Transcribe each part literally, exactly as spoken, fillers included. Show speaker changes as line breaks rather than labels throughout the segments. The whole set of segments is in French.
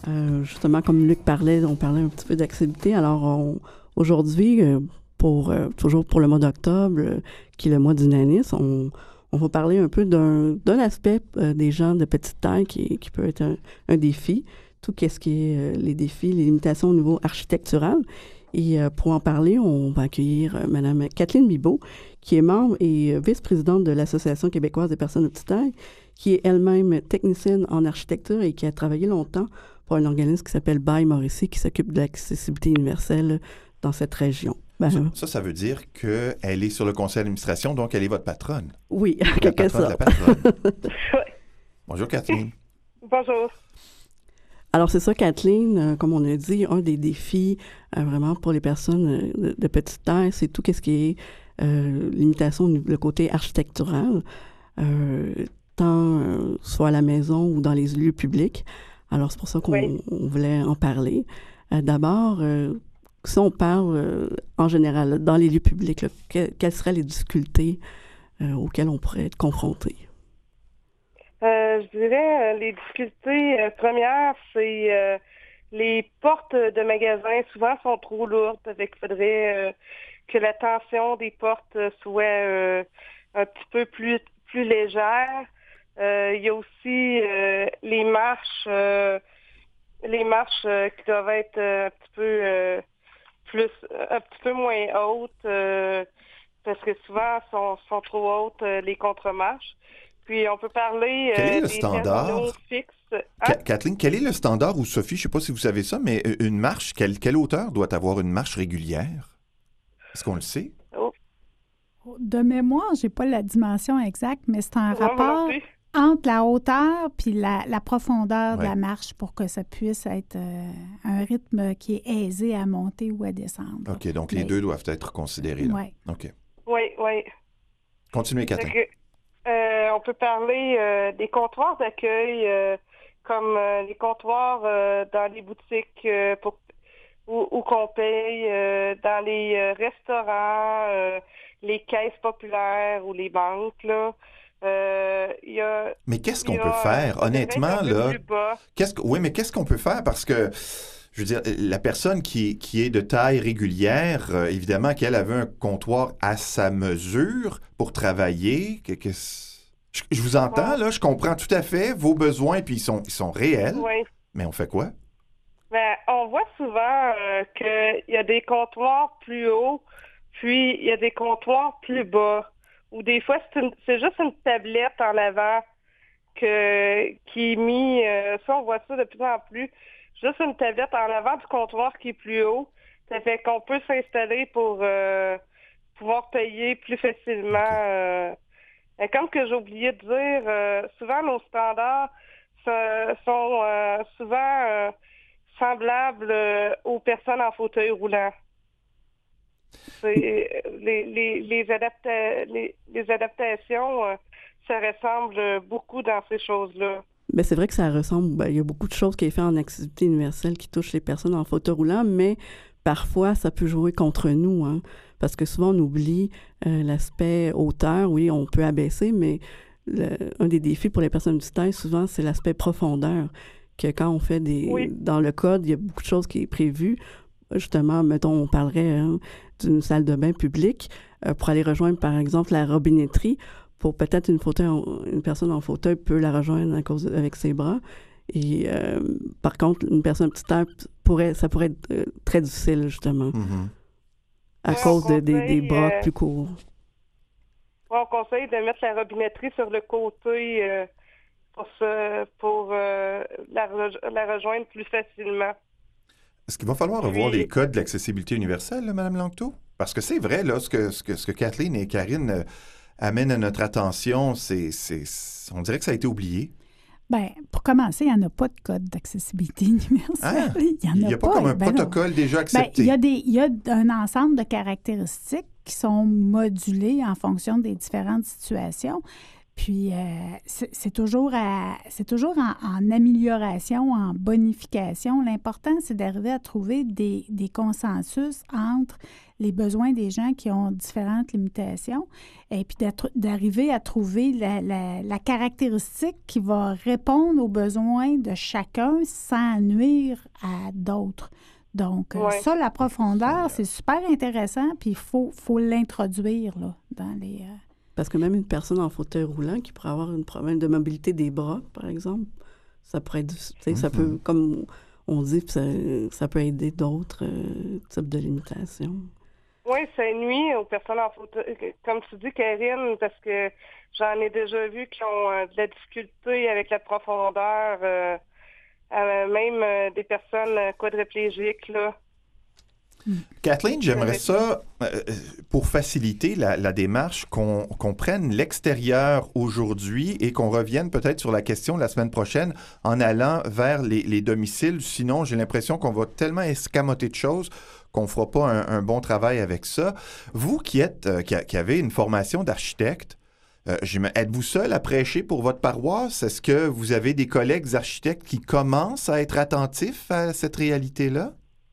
Euh, justement, comme Luc parlait, on parlait un petit peu d'accessibilité. Alors, on, aujourd'hui, euh, pour euh, toujours pour le mois d'octobre, euh, qui est le mois du nanisme, on, on va parler un peu d'un, d'un aspect euh, des gens de petite taille qui, qui peut être un, un défi, tout ce qui est euh, les défis, les limitations au niveau architectural. Et euh, pour en parler, on va accueillir euh, Mme Kathleen Bibeau, qui est membre et euh, vice-présidente de l'Association québécoise des personnes de petite taille, qui est elle-même technicienne en architecture et qui a travaillé longtemps pour un organisme qui s'appelle Bail Mauricie, qui s'occupe de l'accessibilité universelle dans cette région. Ben,
ça, ça, ça veut dire qu'elle est sur le conseil d'administration, donc elle est votre patronne.
Oui, en
la
quelque
patronne
sorte.
de la patronne. Bonjour, Kathleen.
Bonjour.
Alors, c'est ça, Kathleen, euh, comme on a dit, un des défis euh, vraiment pour les personnes de, de petite taille, c'est tout ce qui est euh, limitation, le côté architectural, euh, tant euh, soit à la maison ou dans les lieux publics. Alors, c'est pour ça qu'on
oui.
on voulait en parler. Euh, d'abord, euh, si on parle euh, en général, là, dans les lieux publics, là, que, quelles seraient les difficultés euh, auxquelles on pourrait être confronté?
Euh, je dirais, euh, les difficultés euh, premières, c'est euh, les portes de magasins, souvent, sont trop lourdes. Avec, il faudrait euh, que la tension des portes soit euh, un petit peu plus, plus légère. Euh, il y a aussi euh, les marches, euh, les marches euh, qui doivent être euh, un petit peu euh, plus, un petit peu moins hautes, euh, parce que souvent sont, sont trop hautes euh, les contre-marches. Puis on peut parler
quel
euh,
est le
des
standard?
terminaux fixes. Hein?
Ka- Kathleen, quel est le standard, ou Sophie, je ne sais pas si vous savez ça, mais une marche, quelle, quelle hauteur doit avoir une marche régulière? Est-ce qu'on le sait?
Oh.
De mémoire, je n'ai pas la dimension exacte, mais c'est un
Ouais,
rapport entre la hauteur puis la, la profondeur ouais. de la marche pour que ça puisse être euh, un rythme qui est aisé à monter ou à descendre.
OK, donc
mais...
les deux doivent être considérés.
Oui.
OK.
Oui, oui.
Continuez, Kathleen.
Que, euh, on peut parler euh, des comptoirs d'accueil, euh, comme euh, les comptoirs euh, dans les boutiques euh, pour, où, où qu'on paye, euh, dans les euh, restaurants, euh, les caisses populaires ou les banques, là. Euh, y a,
mais qu'est-ce qu'on
y a,
peut faire, honnêtement, là? Qu'est-ce que, oui, mais qu'est-ce qu'on peut faire? Parce que, je veux dire, la personne qui, qui est de taille régulière, euh, évidemment qu'elle avait un comptoir à sa mesure pour travailler. Que, que je, je vous entends, ouais. là, je comprends tout à fait vos besoins, puis ils sont, ils sont réels.
Oui.
Mais on fait quoi?
Ben, on voit souvent euh, qu'il y a des comptoirs plus hauts, puis il y a des comptoirs plus bas. Ou des fois, c'est, une, c'est juste une tablette en avant que, qui est mis, euh, ça on voit ça de plus en plus, juste une tablette en avant du comptoir qui est plus haut. Ça fait qu'on peut s'installer pour euh, pouvoir payer plus facilement. Euh, et comme que j'ai oublié de dire, euh, souvent nos standards sont, sont euh, souvent euh, semblables euh, aux personnes en fauteuil roulant. C'est, les, les, les, adapta- les, les adaptations, euh, ça ressemble beaucoup dans ces choses-là.
Bien, c'est vrai que ça ressemble. Ben, il y a beaucoup de choses qui est fait en accessibilité universelle qui touchent les personnes en fauteuil roulant, mais parfois, ça peut jouer contre nous, hein, parce que souvent, on oublie euh, l'aspect hauteur. Oui, on peut abaisser, mais le, un des défis pour les personnes de taille, souvent, c'est l'aspect profondeur, que quand on fait des...
Oui.
Dans le code, il y a beaucoup de choses qui est prévues. Justement, mettons, on parlerait hein, d'une salle de bain publique euh, pour aller rejoindre, par exemple, la robinetterie. Pour peut-être une, fauteuil, une personne en fauteuil peut la rejoindre à cause de, avec ses bras. Et euh, par contre, une personne petite taille, pourrait, ça pourrait être euh, très difficile, justement,
mm-hmm.
à
ouais,
cause de,
conseille,
des, des bras
euh,
plus courts.
Ouais, on conseille de mettre la robinetterie sur le côté euh, pour, se, pour euh, la, re- la rejoindre plus facilement.
Est-ce qu'il va falloir revoir oui. les codes de l'accessibilité universelle, là, Mme Langto? Parce que c'est vrai, là, ce que, ce que, ce que Kathleen et Karine euh, amènent à notre attention, c'est, c'est, c'est, on dirait que ça a été oublié.
Bien, pour commencer, il n'y en a pas de code d'accessibilité universelle.
Ah,
il n'y en a,
il y a pas. pas comme un ben protocole
non.
déjà accepté.
Ben, il, y a des, il y a un ensemble de caractéristiques qui sont modulées en fonction des différentes situations. Puis, euh, c'est, c'est toujours, à, c'est toujours en, en amélioration, en bonification. L'important, c'est d'arriver à trouver des, des consensus entre les besoins des gens qui ont différentes limitations et puis d'arriver à trouver la, la, la caractéristique qui va répondre aux besoins de chacun sans nuire à d'autres. Donc, ouais. ça, la profondeur, c'est super intéressant, puis il faut, faut l'introduire là, dans les... Euh...
Parce que même une personne en fauteuil roulant qui pourrait avoir un problème de mobilité des bras, par exemple, ça pourrait être... Mm-hmm. Ça peut, comme on dit, ça, ça peut aider d'autres euh, types de limitations.
Oui, ça nuit aux personnes en fauteuil, comme tu dis, Karine, parce que j'en ai déjà vu qui ont euh, de la difficulté avec la profondeur, euh, euh, même euh, des personnes quadriplégiques, là.
Kathleen, j'aimerais ça, euh, pour faciliter la, la démarche, qu'on, qu'on prenne l'extérieur aujourd'hui et qu'on revienne peut-être sur la question la semaine prochaine en allant vers les, les domiciles. Sinon, j'ai l'impression qu'on va tellement escamoter de choses qu'on ne fera pas un, un bon travail avec ça. Vous qui êtes, euh, qui, a, qui avez une formation d'architecte, euh, êtes-vous seul à prêcher pour votre paroisse? Est-ce que vous avez des collègues architectes qui commencent à être attentifs à cette réalité-là?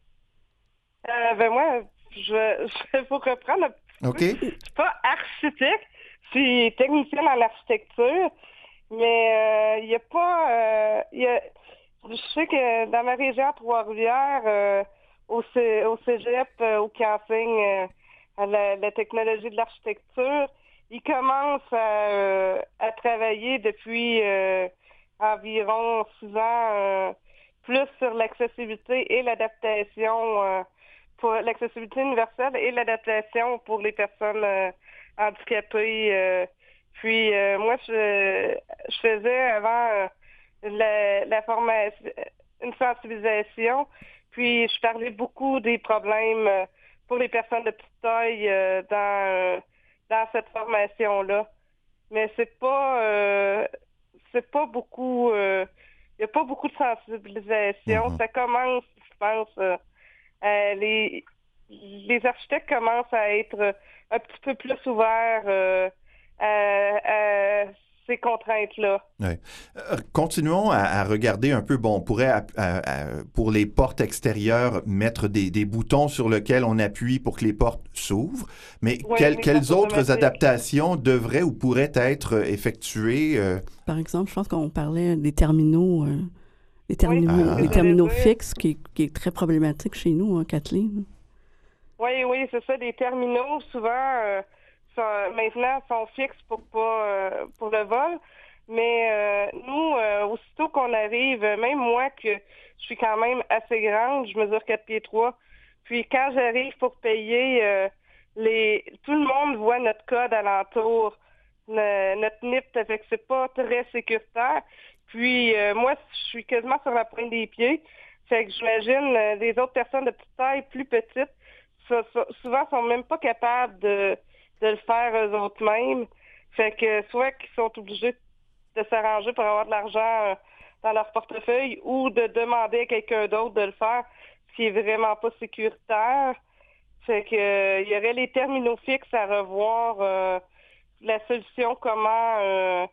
Euh, ben moi, je, je vais vous reprendre un petit
okay.
peu. Je suis pas architecte, je suis technicienne en architecture, mais il euh, n'y a pas... Euh, y a, je sais que dans ma région Trois-Rivières, euh, au, C, au cégep, euh, où qui enseigne euh, la, la technologie de l'architecture, ils commencent à, euh, à travailler depuis euh, environ six ans euh, plus sur l'accessibilité et l'adaptation euh, pour l'accessibilité universelle et l'adaptation pour les personnes euh, handicapées. Euh, puis euh, moi, je, je faisais avant euh, la, la formation, une sensibilisation, puis je parlais beaucoup des problèmes euh, pour les personnes de petite taille euh, dans, euh, dans cette formation-là. Mais c'est pas euh, c'est pas beaucoup il euh, n'y a pas beaucoup de sensibilisation. Mm-hmm. Ça commence, je pense, euh, Euh, les, les architectes commencent à être un petit peu plus ouverts euh, à, à ces contraintes-là.
Oui. Euh, continuons à, à regarder un peu, bon, on pourrait, à, à, à, pour les portes extérieures, mettre des, des boutons sur lesquels on appuie pour que les portes s'ouvrent, mais oui, quel, quelles autres adaptations devraient ou pourraient être effectuées? Euh...
Par exemple, je pense qu'on parlait des terminaux... Euh... Les terminaux, oui, ah. les terminaux fixes, qui, qui est très problématique chez nous, hein, Kathleen.
Oui, oui, c'est ça. Les terminaux, souvent, euh, sont, maintenant, sont fixes pour pas euh, pour le vol. Mais euh, nous, euh, aussitôt qu'on arrive, même moi, que je suis quand même assez grande, je mesure quatre pieds trois, puis quand j'arrive pour payer, euh, les tout le monde voit notre code alentour, le, notre N I P, fait que c'est pas très sécuritaire. Puis, euh, moi, je suis quasiment sur la pointe des pieds. Fait que j'imagine euh, les autres personnes de petite taille, plus petites, ça, ça, souvent sont même pas capables de, de le faire eux autres mêmes. Fait que soit qu'ils sont obligés de s'arranger pour avoir de l'argent euh, dans leur portefeuille ou de demander à quelqu'un d'autre de le faire, ce qui est vraiment pas sécuritaire. Fait que euh, il y aurait les terminaux fixes à revoir, euh, la solution comment... Euh,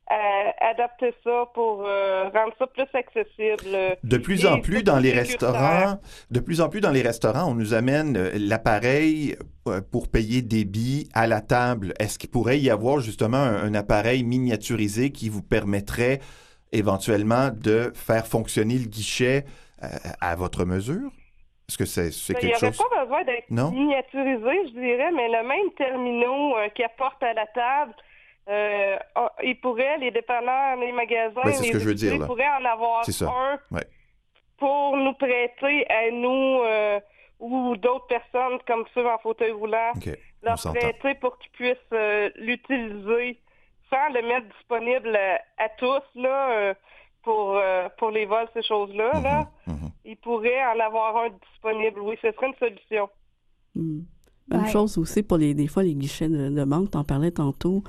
à adapter ça pour euh, rendre ça plus accessible.
De plus en plus dans les restaurants, de plus en plus dans les restaurants, on nous amène l'appareil pour payer des billes à la table. Est-ce qu'il pourrait y avoir justement un, un appareil miniaturisé qui vous permettrait éventuellement de faire fonctionner le guichet euh, à votre mesure? Est-ce que c'est, c'est quelque chose...
Il n'y aurait pas besoin d'être non? miniaturisé, je dirais, mais le même terminal euh, qui apporte à la table, Euh, ils pourraient, les dépanneurs, les magasins,
ben, c'est ce que je veux dire, là.
Ils pourraient en avoir
c'est ça.
un
ouais.
pour nous prêter à nous euh, ou d'autres personnes comme ceux en fauteuil roulant,
okay.
leur prêter pour qu'ils puissent euh, l'utiliser sans le mettre disponible à, à tous là, euh, pour, euh, pour les vols, ces choses-là. Mm-hmm. Là. Mm-hmm. Ils pourraient en avoir un disponible, oui, ce serait une solution.
Mm. Même ouais. chose aussi pour les, des fois les guichets de, de banque, t'en parlais tantôt.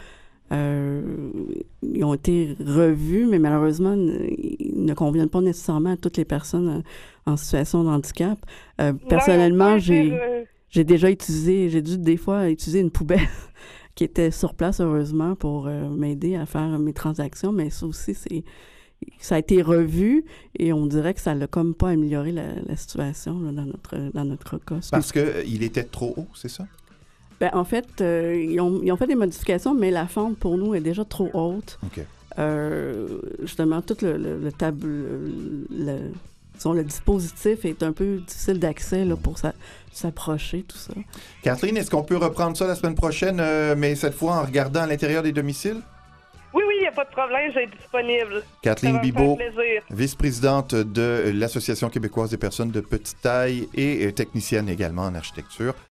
Euh, ils ont été revus, mais malheureusement, ils ne conviennent pas nécessairement à toutes les personnes en, en situation de handicap. Euh, personnellement, non, j'ai, j'ai déjà utilisé, j'ai dû des fois utiliser une poubelle qui était sur place, heureusement, pour euh, m'aider à faire mes transactions, mais ça aussi, c'est ça a été revu et on dirait que ça l'a comme pas amélioré la, la situation là, dans notre dans notre cas.
Parce qu'il était trop haut, c'est ça?
Ben, en fait, euh, ils, ont, ils ont fait des modifications, mais la fente, pour nous, est déjà trop haute.
OK.
Euh, justement, tout le, le, le, tab, le, le, disons, le dispositif est un peu difficile d'accès là, pour sa, s'approcher, tout ça.
Kathleen, est-ce qu'on peut reprendre ça la semaine prochaine, euh, mais cette fois en regardant à l'intérieur des domiciles?
Oui, oui, il n'y a pas de problème, j'ai disponible.
Kathleen Bibeau, vice-présidente de l'Association québécoise des personnes de petite taille et technicienne également en architecture.